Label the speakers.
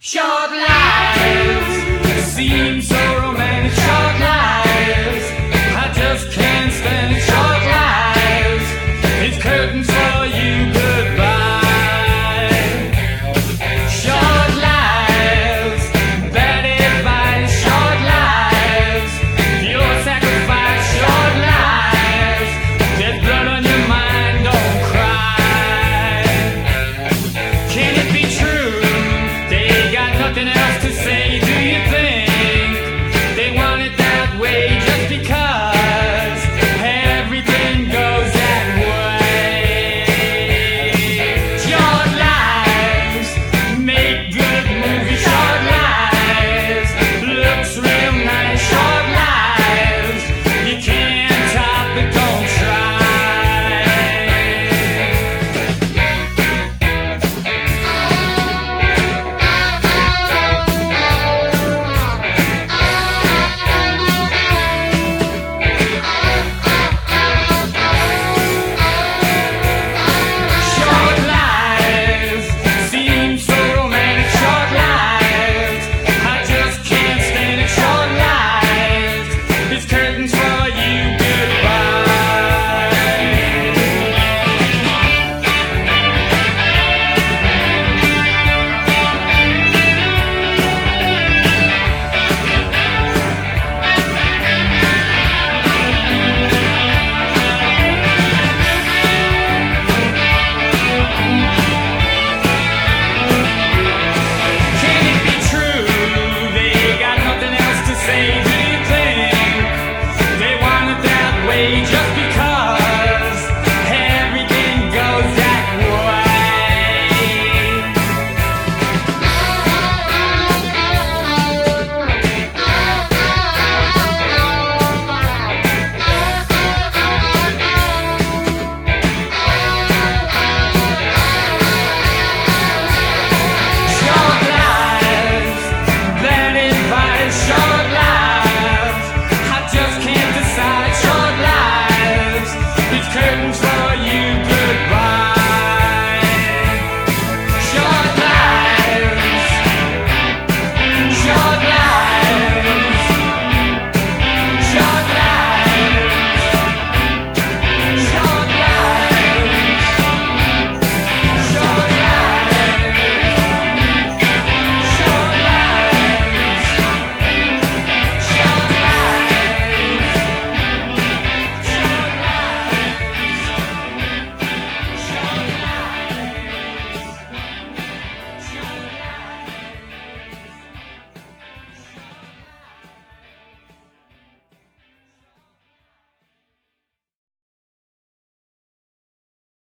Speaker 1: Short lives seem so romantic. Short lives, I just can't stand it. Short lives, it's curtains for you, goodbye. Short lives, bad advice. Short lives, your sacrifice. Short lives, there's blood on your mind, don't cry. Can it be true? They got nothing else